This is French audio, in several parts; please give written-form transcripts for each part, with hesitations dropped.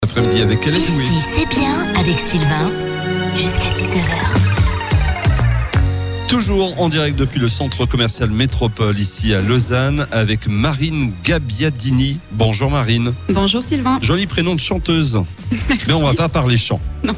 Après-midi avec elle est douée. Ici, c'est bien avec Sylvain jusqu'à 19h. Toujours en direct depuis le centre commercial Métropole ici à Lausanne avec Marine Gabbiadini. Bonjour Marine. Bonjour Sylvain. Joli prénom de chanteuse. Merci. Mais on va pas parler chant. Non.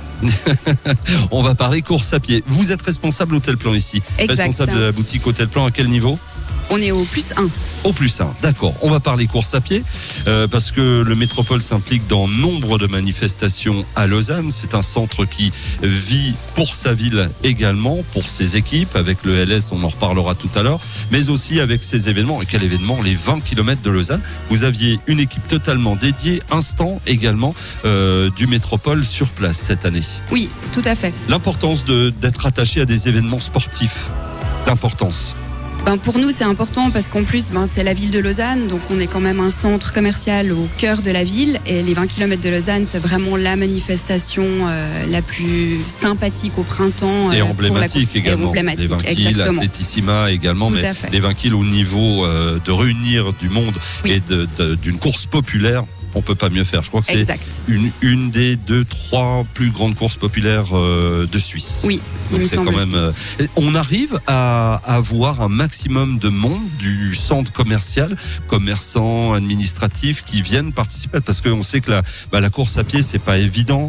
On va parler course à pied. Vous êtes responsable Hôtel Plan ici. Exact. Responsable de la boutique Hôtel Plan à quel niveau ? On est au +1. Au +1, d'accord. On va parler course à pied parce que le Métropole s'implique dans nombre de manifestations à Lausanne. C'est un centre qui vit pour sa ville également, pour ses équipes, avec le LS, on en reparlera tout à l'heure, mais aussi avec ses événements. Et quel événement ? Les 20 km de Lausanne. Vous aviez une équipe totalement dédiée, instant également, du Métropole sur place cette année. Oui, tout à fait. L'importance d'être attaché à des événements sportifs d'importance. Pour nous, c'est important parce qu'en plus, c'est la ville de Lausanne, donc on est quand même un centre commercial au cœur de la ville. Et les 20 km de Lausanne, c'est vraiment la manifestation la plus sympathique au printemps. Et emblématique également. Emblématique, les 20 kills, exactement. l'Atletissima également, Tout mais à fait. les 20 kills au niveau de réunir du monde Oui. et d'une course populaire. On peut pas mieux faire. Je crois que c'est Exact. une des 2-3 plus grandes courses populaires de Suisse. Oui, il Donc me c'est semble quand même. On arrive à avoir un maximum de monde du centre commercial, commerçants, administratifs qui viennent participer parce qu'on sait que la course à pied c'est pas évident.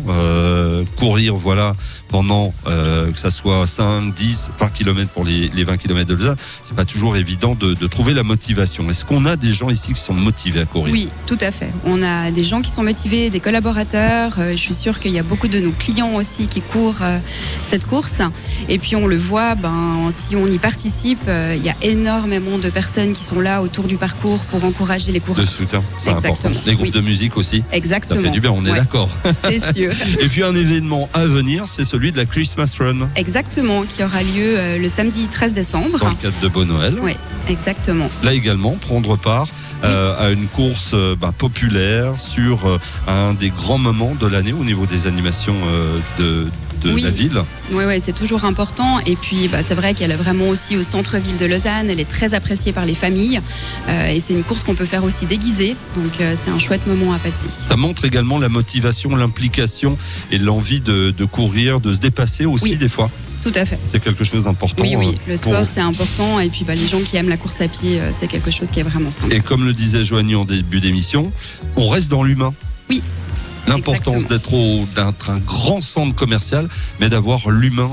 Courir pendant que ça soit 5, 10, 20 km pour les 20 km de Lausanne, c'est pas toujours évident de trouver la motivation. Est-ce qu'on a des gens ici qui sont motivés à courir ? Oui, tout à fait. On a des gens qui sont motivés, des collaborateurs. Je suis sûre qu'il y a beaucoup de nos clients aussi qui courent cette course. Et puis on le voit, si on y participe, il y a énormément de personnes qui sont là autour du parcours pour encourager les coureurs. De soutien, c'est Exactement. important. Les groupes Oui. de musique aussi. Exactement. Ça fait du bien, on est Ouais, d'accord. c'est sûr. Et puis un événement à venir, c'est celui de la Christmas Run. Exactement, qui aura lieu le samedi 13 décembre. Dans le cadre de Beau Noël. Oui, exactement. Là également, prendre part à une course populaire sur un des grands moments de l'année au niveau des animations de Oui. la ville. Oui, c'est toujours important. Et puis, c'est vrai qu'elle est vraiment aussi au centre-ville de Lausanne. Elle est très appréciée par les familles. Et c'est une course qu'on peut faire aussi déguisée. Donc, c'est un chouette moment à passer. Ça montre également la motivation, l'implication et l'envie de courir, de se dépasser aussi Oui. des fois. Tout à fait. C'est quelque chose d'important. Oui, le sport pour- c'est important et puis les gens qui aiment la course à pied, c'est quelque chose qui est vraiment sympa. Et comme le disait Joanie en début d'émission, on reste dans l'humain. Oui. L'importance d'être un grand centre commercial, mais d'avoir l'humain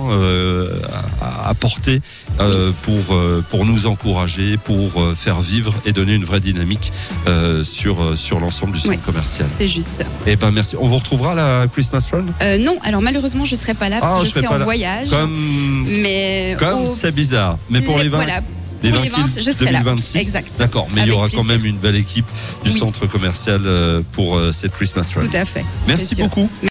à porter pour nous encourager, pour faire vivre et donner une vraie dynamique sur l'ensemble du centre commercial. C'est juste. Eh ben merci. On vous retrouvera à la Christmas Run. Non, alors malheureusement je serai pas là parce que je serai en voyage. Comme c'est bizarre. Mais pour les 20. Voilà. Les Pour 20 les 20, kills je serai 2026. là. Exact. D'accord, mais il y Avec aura plaisir. quand même une belle équipe du Oui. centre commercial pour cette Christmas Run. Tout à fait. Merci c'est sûr. beaucoup.